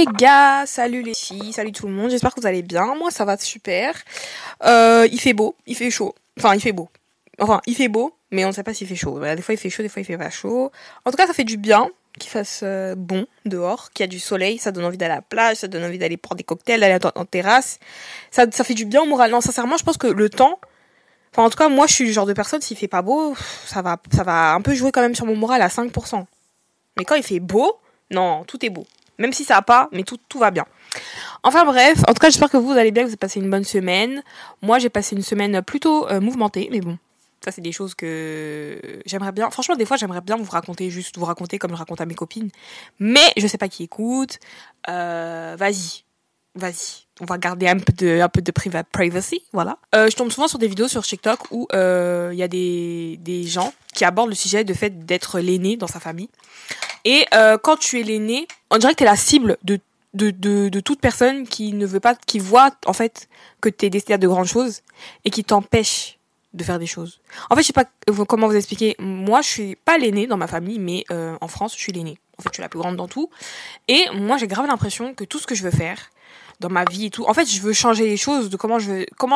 les gars, salut les filles, salut tout le monde, j'espère que vous allez bien, moi ça va super. Il fait beau, il fait chaud, enfin il fait beau. Enfin, il fait beau, mais on ne sait pas s'il fait chaud. Voilà, des fois il fait chaud, des fois il fait pas chaud. En tout cas, ça fait du bien qu'il fasse bon dehors, qu'il y a du soleil, ça donne envie d'aller à la plage, ça donne envie d'aller prendre des cocktails, d'aller en terrasse. Ça fait du bien au moral. Non, sincèrement, je pense que le temps, enfin en tout cas, moi je suis le genre de personne, s'il fait pas beau, ça va un peu jouer quand même sur mon moral à 5%. Mais quand il fait beau, non, tout est beau. Même si ça va pas, mais tout va bien. Enfin bref, en tout cas, j'espère que vous allez bien, que vous avez passé une bonne semaine. Moi, j'ai passé une semaine plutôt mouvementée, mais bon. Ça, c'est des choses que j'aimerais bien. Franchement, des fois, j'aimerais bien vous raconter comme je raconte à mes copines. Mais je sais pas qui écoute. Vas-y. On va garder un peu de privacy, voilà. Je tombe souvent sur des vidéos sur TikTok où il y a des gens qui abordent le sujet de fait d'être l'aîné dans sa famille. Et quand tu es l'aîné, on dirait que t'es la cible de toute personne qui ne veut pas, qui voit en fait que t'es destiné à de grandes choses et qui t'empêche de faire des choses. En fait, je sais pas comment vous expliquer. Moi, je suis pas l'aînée dans ma famille, mais en France, je suis l'aînée. En fait, je suis la plus grande dans tout. Et moi, j'ai grave l'impression que tout ce que je veux faire dans ma vie et tout, en fait, je veux changer les choses de comment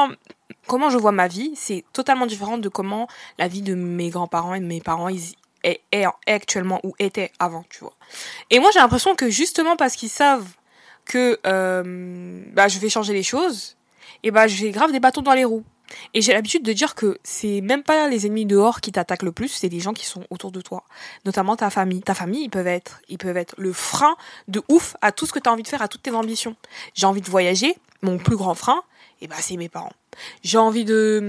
je vois ma vie. C'est totalement différent de comment la vie de mes grands-parents et de mes parents est actuellement ou était avant, tu vois. Et moi, j'ai l'impression que justement parce qu'ils savent que je vais changer les choses, et j'ai grave des bâtons dans les roues. Et j'ai l'habitude de dire que c'est même pas les ennemis dehors qui t'attaquent le plus, c'est les gens qui sont autour de toi. Notamment ta famille. Ta famille, ils peuvent être le frein de ouf à tout ce que t'as envie de faire, à toutes tes ambitions. J'ai envie de voyager, mon plus grand frein, c'est mes parents. J'ai envie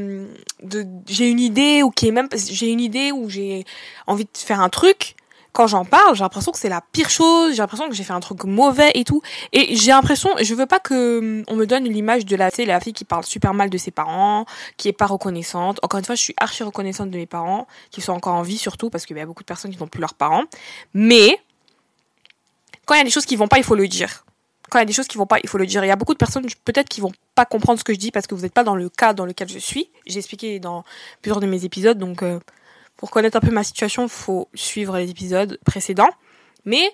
j'ai une idée ou j'ai envie de faire un truc. Quand j'en parle, j'ai l'impression que c'est la pire chose, j'ai l'impression que j'ai fait un truc mauvais et tout. Et j'ai l'impression, je veux pas que on me donne l'image de la fille qui parle super mal de ses parents, qui est pas reconnaissante. Encore une fois, je suis archi reconnaissante de mes parents, qui sont encore en vie surtout, parce qu'il y a beaucoup de personnes qui n'ont plus leurs parents. Mais, quand il y a des choses qui vont pas, il faut le dire. Quand il y a des choses qui vont pas, il faut le dire. Il y a beaucoup de personnes, peut-être, qui vont pas comprendre ce que je dis parce que vous n'êtes pas dans le cas dans lequel je suis. J'ai expliqué dans plusieurs de mes épisodes, donc, pour connaître un peu ma situation, il faut suivre les épisodes précédents. Mais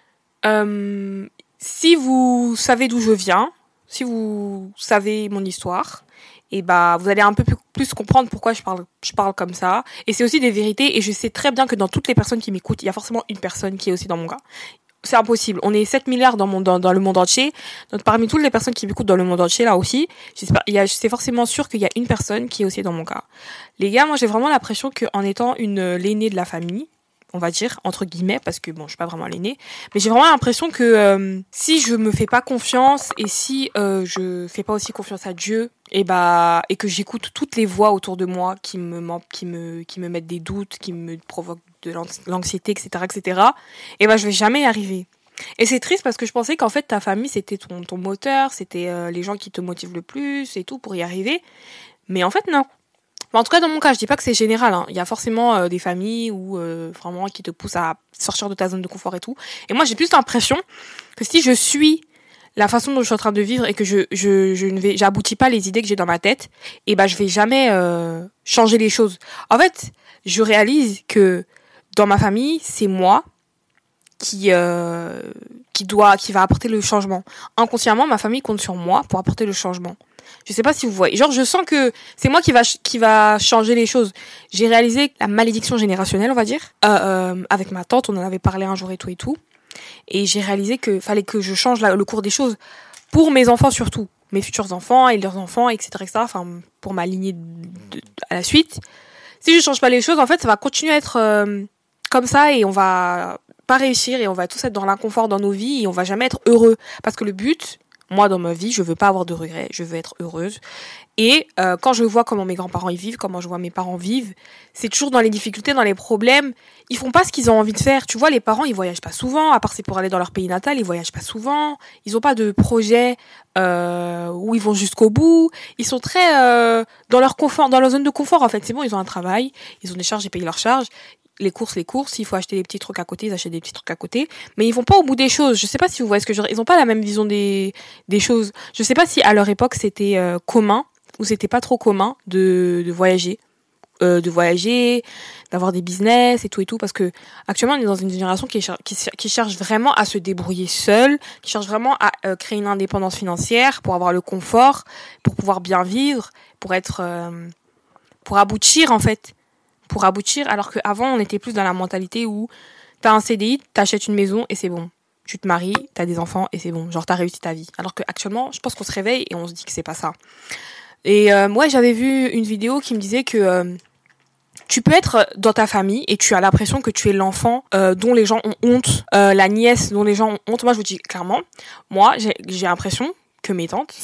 si vous savez d'où je viens, si vous savez mon histoire, vous allez un peu plus comprendre pourquoi je parle comme ça. Et c'est aussi des vérités. Et je sais très bien que dans toutes les personnes qui m'écoutent, il y a forcément une personne qui est aussi dans mon cas. C'est impossible. On est 7 milliards dans le monde entier. Donc, parmi toutes les personnes qui m'écoutent dans le monde entier, là aussi, c'est forcément sûr qu'il y a une personne qui est aussi dans mon cas. Les gars, moi, j'ai vraiment l'impression qu'en étant l'aînée de la famille, on va dire, entre guillemets, parce que bon, je suis pas vraiment l'aînée, mais j'ai vraiment l'impression que, si je me fais pas confiance et si, je fais pas aussi confiance à Dieu, et que j'écoute toutes les voix autour de moi qui me mettent des doutes, qui me provoquent de l'anxiété, etc., je vais jamais y arriver. Et c'est triste parce que je pensais qu'en fait ta famille c'était ton moteur, c'était les gens qui te motivent le plus et tout pour y arriver. Mais en fait non. En tout cas dans mon cas, je dis pas que c'est général, hein. Il y a forcément des familles où vraiment qui te poussent à sortir de ta zone de confort et tout. Et moi j'ai plus l'impression que si je suis la façon dont je suis en train de vivre et que j'aboutis pas les idées que j'ai dans ma tête, je vais jamais changer les choses. En fait, je réalise que dans ma famille, c'est moi qui va apporter le changement. Inconsciemment, ma famille compte sur moi pour apporter le changement. Je sais pas si vous voyez. Genre, je sens que c'est moi qui va changer les choses. J'ai réalisé la malédiction générationnelle, on va dire. Avec ma tante, on en avait parlé un jour et tout. Et j'ai réalisé que fallait que je change le cours des choses pour mes enfants surtout. Mes futurs enfants et leurs enfants, etc. Enfin, pour ma lignée à la suite. Si je change pas les choses, en fait, ça va continuer à être comme ça et on va pas réussir et on va tous être dans l'inconfort dans nos vies et on va jamais être heureux. Parce que le but, moi dans ma vie, je veux pas avoir de regrets, je veux être heureuse. Et quand je vois comment mes grands-parents y vivent, comment je vois mes parents vivre, c'est toujours dans les difficultés, dans les problèmes. Ils font pas ce qu'ils ont envie de faire. Tu vois, les parents, ils voyagent pas souvent, à part c'est pour aller dans leur pays natal, ils voyagent pas souvent. Ils ont pas de projet où ils vont jusqu'au bout. Ils sont très dans leur confort, dans leur zone de confort en fait. C'est bon, ils ont un travail, ils ont des charges, ils payent leurs charges. Les courses, s'il faut acheter des petits trucs à côté, ils achètent des petits trucs à côté, mais ils vont pas au bout des choses. Je sais pas si vous voyez ce que je veux dire. Ils ont pas la même vision des choses. Je sais pas si à leur époque c'était commun ou c'était pas trop commun de voyager. de voyager, d'avoir des business et tout, parce que actuellement on est dans une génération qui cherche vraiment à se débrouiller seule, qui cherche vraiment à créer une indépendance financière pour avoir le confort, pour pouvoir bien vivre, pour aboutir en fait, alors qu'avant on était plus dans la mentalité où t'as un CDI, t'achètes une maison et c'est bon. Tu te maries, t'as des enfants et c'est bon. Genre, t'as réussi ta vie. Alors qu'actuellement, je pense qu'on se réveille et on se dit que c'est pas ça. Et moi, j'avais vu une vidéo qui me disait que tu peux être dans ta famille et tu as l'impression que tu es l'enfant dont les gens ont honte, la nièce dont les gens ont honte. Moi, je vous dis clairement, moi, j'ai l'impression que mes tantes,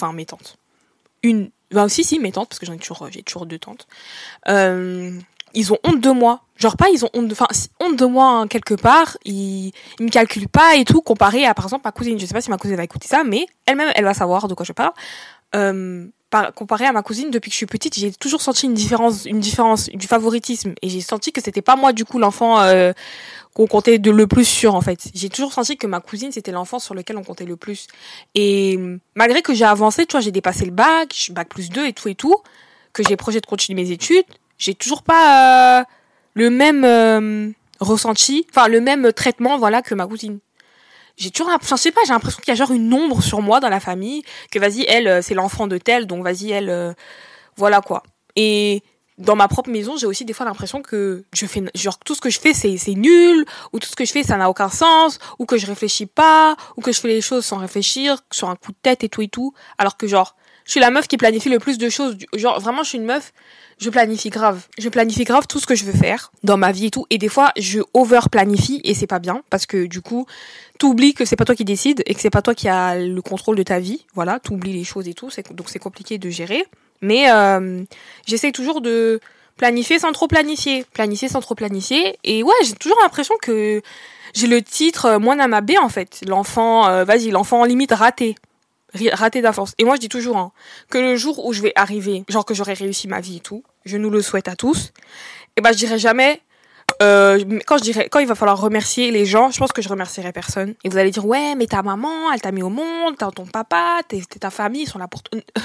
mes tantes, parce que j'ai toujours deux tantes, ils ont honte de moi. Genre pas ils ont honte de moi hein, quelque part, ils me calculent pas et tout comparé à par exemple ma cousine. Je sais pas si ma cousine va écouter ça, mais elle-même elle va savoir de quoi je parle. Comparé à ma cousine, depuis que je suis petite, j'ai toujours senti une différence du favoritisme et j'ai senti que c'était pas moi du coup l'enfant qu'on comptait le plus sur en fait. J'ai toujours senti que ma cousine c'était l'enfant sur lequel on comptait le plus. Et malgré que j'ai avancé, tu vois, j'ai dépassé le bac plus 2 et tout, que j'ai projet de continuer mes études, j'ai toujours pas le même ressenti, enfin le même traitement voilà que ma cousine. J'ai toujours je sais pas, j'ai l'impression qu'il y a genre une ombre sur moi dans la famille, que vas-y elle c'est l'enfant de tel, donc vas-y elle voilà quoi. Et dans ma propre maison, j'ai aussi des fois l'impression que je fais genre tout ce que je fais c'est nul, ou tout ce que je fais ça n'a aucun sens, ou que je réfléchis pas, ou que je fais les choses sans réfléchir, sur un coup de tête et tout, alors que genre je suis la meuf qui planifie le plus de choses, genre vraiment je suis une meuf, je planifie grave tout ce que je veux faire dans ma vie et tout, et des fois je over planifie et c'est pas bien parce que du coup t'oublies que c'est pas toi qui décide et que c'est pas toi qui as le contrôle de ta vie, voilà, t'oublies les choses et tout, donc c'est compliqué de gérer, mais j'essaie toujours de planifier sans trop planifier, et ouais, j'ai toujours l'impression que j'ai le titre Moine à ma baie en fait, l'enfant limite raté d'avance. Et moi je dis toujours que le jour où je vais arriver, genre que j'aurai réussi ma vie et tout, je nous le souhaite à tous, et je dirai jamais quand il va falloir remercier les gens, je pense que je remercierai personne. Et vous allez dire ouais mais ta maman elle t'a mis au monde, ton papa, ta famille ils sont là pour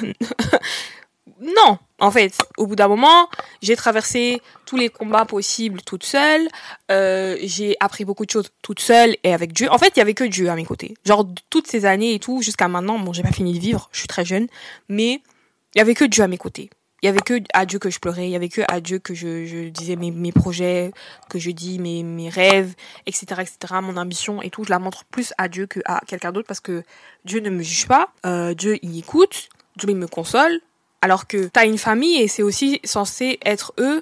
non, en fait, au bout d'un moment, j'ai traversé tous les combats possibles toute seule. J'ai appris beaucoup de choses toute seule et avec Dieu. En fait, il y avait que Dieu à mes côtés. Genre toutes ces années et tout, jusqu'à maintenant, bon, j'ai pas fini de vivre, je suis très jeune, mais il y avait que Dieu à mes côtés. Il y avait que à Dieu que je pleurais, il y avait que à Dieu que je disais mes projets, que je dis mes rêves, etc., mon ambition et tout. Je la montre plus à Dieu que à quelqu'un d'autre parce que Dieu ne me juge pas. Dieu, il écoute. Dieu, il me console. Alors que t'as une famille et c'est aussi censé être eux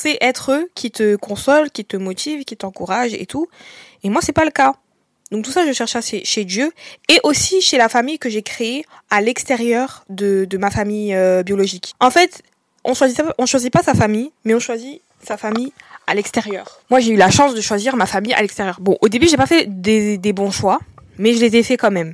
qui te consolent, qui te motivent, qui t'encouragent et tout. Et moi, c'est pas le cas. Donc tout ça, je cherche ça chez Dieu et aussi chez la famille que j'ai créée à l'extérieur de ma famille biologique. En fait, on choisit pas sa famille, mais on choisit sa famille à l'extérieur. Moi, j'ai eu la chance de choisir ma famille à l'extérieur. Bon, au début, j'ai pas fait des bons choix, mais je les ai fait quand même.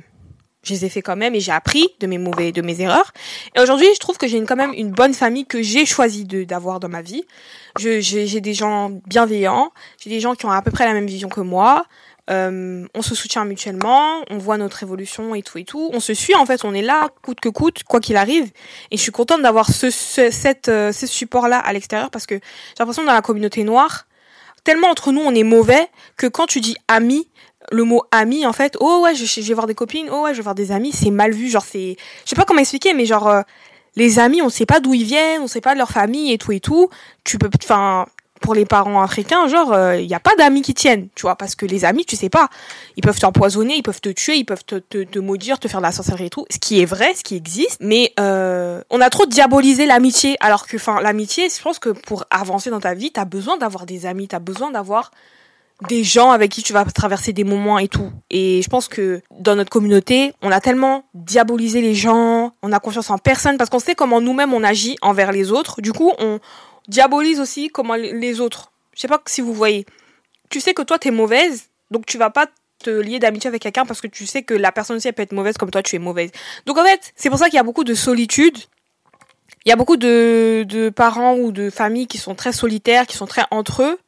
Et j'ai appris de mes erreurs. Et aujourd'hui, je trouve que j'ai quand même une bonne famille que j'ai choisi d'avoir dans ma vie. J'ai des gens bienveillants, j'ai des gens qui ont à peu près la même vision que moi. On se soutient mutuellement, on voit notre évolution et tout. On se suit en fait, on est là coûte que coûte, quoi qu'il arrive. Et je suis contente d'avoir ce support-là à l'extérieur parce que j'ai l'impression que dans la communauté noire, tellement entre nous on est mauvais que quand tu dis ami, le mot ami en fait, oh ouais je vais voir des copines, oh ouais je vais voir des amis, c'est mal vu, genre c'est, je sais pas comment expliquer, mais genre les amis on sait pas d'où ils viennent, on sait pas de leur famille et tout, tu peux, enfin pour les parents africains genre y a pas d'amis qui tiennent, tu vois, parce que les amis tu sais pas, ils peuvent t'empoisonner, ils peuvent te tuer, ils peuvent te maudire, te faire de la sorcellerie et tout, ce qui est vrai, ce qui existe, mais on a trop diabolisé l'amitié, alors que enfin l'amitié, je pense que pour avancer dans ta vie t'as besoin d'avoir des amis, t'as besoin d'avoir des gens avec qui tu vas traverser des moments et tout. Et je pense que dans notre communauté, on a tellement diabolisé les gens, on a confiance en personne parce qu'on sait comment nous-mêmes on agit envers les autres. Du coup, on diabolise aussi comment les autres. Je sais pas si vous voyez. Tu sais que toi t'es mauvaise, donc tu vas pas te lier d'amitié avec quelqu'un parce que tu sais que la personne aussi elle peut être mauvaise comme toi tu es mauvaise. Donc en fait, c'est pour ça qu'il y a beaucoup de solitude. Il y a beaucoup de parents ou de familles qui sont très solitaires, qui sont très entre eux.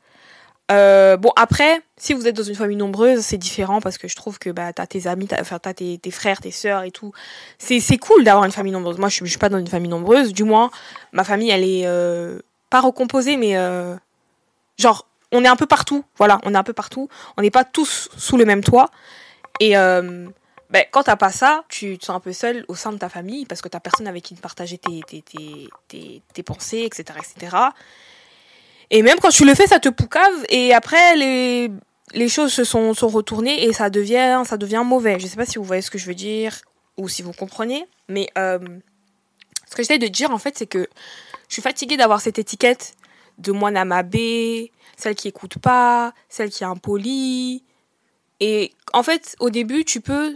Bon après, si vous êtes dans une famille nombreuse, c'est différent parce que je trouve que t'as tes amis, t'as tes frères, tes sœurs et tout. C'est cool d'avoir une famille nombreuse. Moi, je suis pas dans une famille nombreuse. Du moins, ma famille, elle est pas recomposés, mais genre, on est un peu partout. Voilà, on est un peu partout. On n'est pas tous sous le même toit. Et quand t'as pas ça, tu te sens un peu seul au sein de ta famille parce que t'as personne avec qui partager tes pensées, etc., etc. Et même quand tu le fais, ça te poucave. Et après, les choses sont retournées et ça devient mauvais. Je sais pas si vous voyez ce que je veux dire ou si vous comprenez. Mais ce que j'essaie de dire, en fait, c'est que je suis fatiguée d'avoir cette étiquette de moi Namabé, celle qui écoute pas, celle qui est impolie. Et en fait, au début, tu peux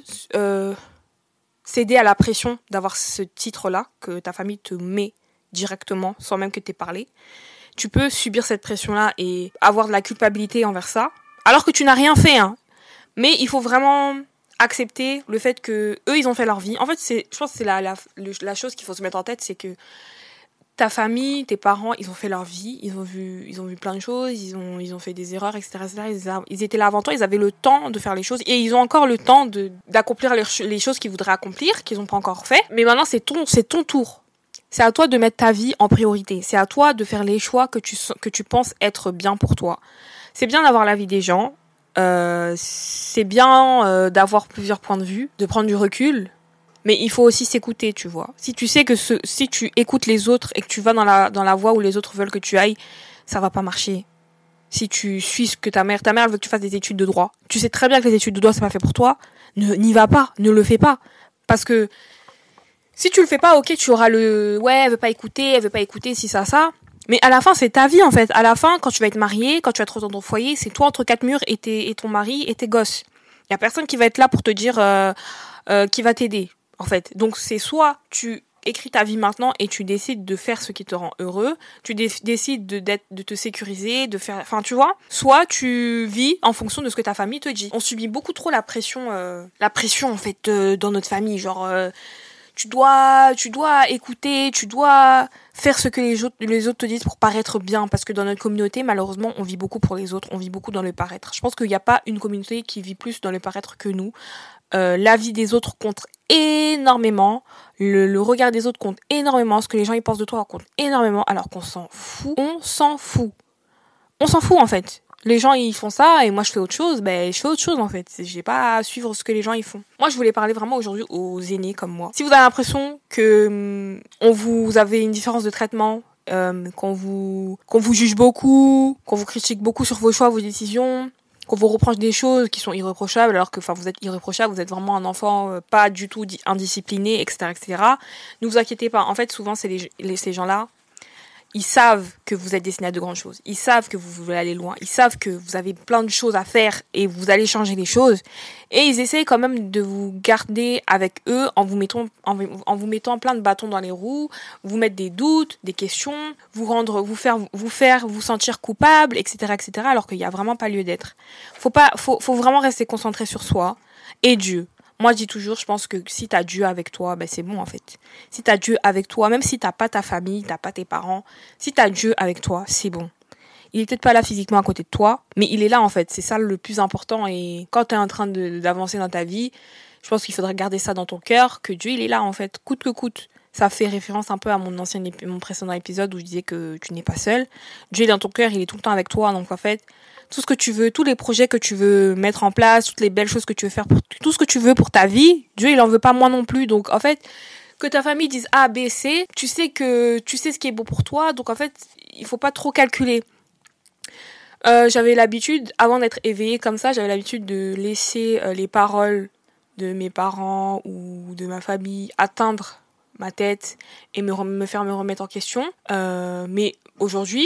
céder à la pression d'avoir ce titre-là que ta famille te met directement, sans même que t'aies parlé. Tu peux subir cette pression-là et avoir de la culpabilité envers ça, alors que tu n'as rien fait. Hein. Mais il faut vraiment accepter le fait que eux, ils ont fait leur vie. En fait, je pense que c'est la chose qu'il faut se mettre en tête, c'est que ta famille, tes parents, ils ont fait leur vie, ils ont vu plein de choses, ils ont fait des erreurs, etc., etc. Ils étaient là avant toi, ils avaient le temps de faire les choses et ils ont encore le temps d'accomplir les choses qu'ils voudraient accomplir, qu'ils n'ont pas encore fait. Mais maintenant, c'est ton tour. C'est à toi de mettre ta vie en priorité. C'est à toi de faire les choix que tu penses être bien pour toi. C'est bien d'avoir l'avis des gens. C'est bien d'avoir plusieurs points de vue, de prendre du recul. Mais il faut aussi s'écouter, tu vois. Si tu sais que si tu écoutes les autres et que tu vas dans la voie où les autres veulent que tu ailles, ça va pas marcher. Si tu suis ce que ta mère veut que tu fasses des études de droit. Tu sais très bien que les études de droit, c'est pas fait pour toi. N'y va pas, ne le fais pas. Parce que si tu le fais pas, ok, tu auras elle veut pas écouter, si ça. Mais à la fin, c'est ta vie, en fait. À la fin, quand tu vas être marié, quand tu vas être dans ton foyer, c'est toi entre quatre murs et ton mari et tes gosses. Y a personne qui va être là pour te dire, qui va t'aider. En fait, donc c'est soit tu écris ta vie maintenant et tu décides de faire ce qui te rend heureux, tu décides de te sécuriser, de faire, enfin tu vois, soit tu vis en fonction de ce que ta famille te dit. On subit beaucoup trop la pression en fait dans notre famille, genre tu dois écouter, tu dois faire ce que les autres te disent pour paraître bien, parce que dans notre communauté, malheureusement, on vit beaucoup pour les autres, on vit beaucoup dans le paraître. Je pense qu'il n'y a pas une communauté qui vit plus dans le paraître que nous. L'avis des autres compte énormément, le regard des autres compte énormément, ce que les gens ils pensent de toi compte énormément, alors qu'on s'en fout. On s'en fout en fait. Les gens ils font ça et moi je fais autre chose, je fais autre chose en fait. J'ai pas à suivre ce que les gens ils font. Moi je voulais parler vraiment aujourd'hui aux aînés comme moi. Si vous avez l'impression que vous avez une différence de traitement, qu'on vous juge beaucoup, qu'on vous critique beaucoup sur vos choix, vos décisions, qu'on vous reproche des choses qui sont irréprochables, alors que vous êtes irréprochable, vous êtes vraiment un enfant pas du tout indiscipliné, etc., etc. Ne vous inquiétez pas. En fait, souvent, ces gens-là, ils savent que vous êtes destiné à de grandes choses. Ils savent que vous voulez aller loin. Ils savent que vous avez plein de choses à faire et vous allez changer les choses. Et ils essayent quand même de vous garder avec eux en vous mettant plein de bâtons dans les roues, vous mettre des doutes, des questions, vous faire vous sentir coupable, etc., etc., alors qu'il n'y a vraiment pas lieu d'être. Faut vraiment rester concentré sur soi et Dieu. Moi, je dis toujours, je pense que si t'as Dieu avec toi, c'est bon, en fait. Si t'as Dieu avec toi, même si t'as pas ta famille, t'as pas tes parents, si t'as Dieu avec toi, c'est bon. Il est peut-être pas là physiquement à côté de toi, mais il est là, en fait. C'est ça le plus important. Et quand t'es en train d'avancer dans ta vie, je pense qu'il faudrait garder ça dans ton cœur, que Dieu, il est là, en fait, coûte que coûte. Ça fait référence un peu à mon précédent épisode où je disais que tu n'es pas seul. Dieu est dans ton cœur, il est tout le temps avec toi, donc en fait, tout ce que tu veux, tous les projets que tu veux mettre en place, toutes les belles choses que tu veux faire, tout ce que tu veux pour ta vie, Dieu, il en veut pas moi non plus. Donc, en fait, que ta famille dise A, B, C, tu sais ce qui est bon pour toi. Donc, en fait, il faut pas trop calculer. J'avais l'habitude, avant d'être éveillée comme ça, j'avais l'habitude de laisser les paroles de mes parents ou de ma famille atteindre ma tête et me faire me remettre en question. Mais aujourd'hui,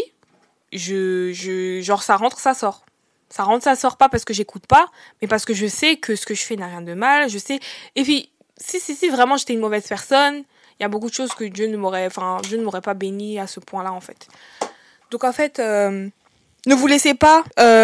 genre ça rentre, ça sort. Ça rentre, ça sort pas parce que j'écoute pas, mais parce que je sais que ce que je fais n'a rien de mal, je sais. Et puis, si vraiment j'étais une mauvaise personne, il y a beaucoup de choses que Dieu ne m'aurait pas béni à ce point-là, en fait. Donc, en fait, ne vous laissez pas,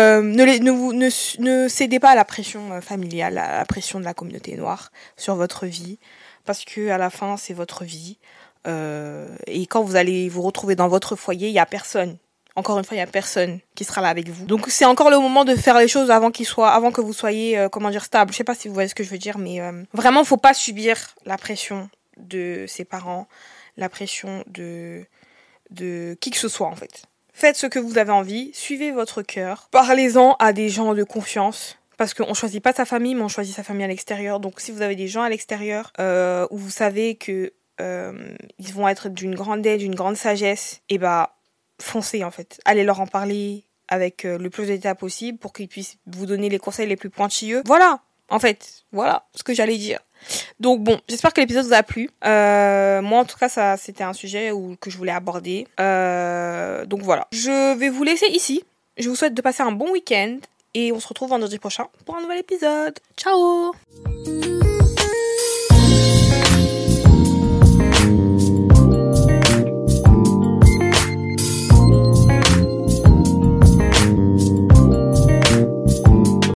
ne cédez pas à la pression familiale, à la pression de la communauté noire sur votre vie, parce que à la fin, c'est votre vie. Et quand vous allez vous retrouver dans votre foyer, il y a personne. Encore une fois, il y a personne qui sera là avec vous. Donc c'est encore le moment de faire les choses avant que vous soyez, stable. Je sais pas si vous voyez ce que je veux dire, mais vraiment, faut pas subir la pression de ses parents, la pression de de qui que ce soit en fait. Faites ce que vous avez envie, suivez votre cœur, parlez-en à des gens de confiance. Parce qu'on choisit pas sa famille, mais on choisit sa famille à l'extérieur. Donc si vous avez des gens à l'extérieur où vous savez que ils vont être d'une grande aide, d'une grande sagesse, et bah foncez en fait. Allez leur en parler avec le plus d'état possible pour qu'ils puissent vous donner les conseils les plus pointilleux. Voilà, en fait, voilà ce que j'allais dire. Donc bon, j'espère que l'épisode vous a plu. Moi en tout cas, ça c'était un sujet que je voulais aborder. Donc voilà, je vais vous laisser ici. Je vous souhaite de passer un bon week-end. Et on se retrouve vendredi prochain pour un nouvel épisode. Ciao!